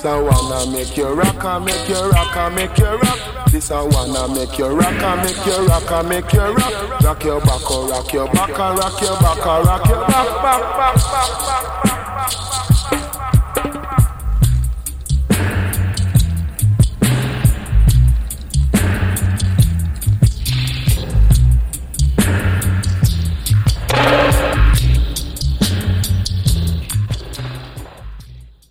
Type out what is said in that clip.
This I wanna make you rock and make you rock and make you rock. This I wanna make you rock and make you rock and make you rock. Rock your back, oh, rock your back, and rock your back, and rock your back, back, back, back, back.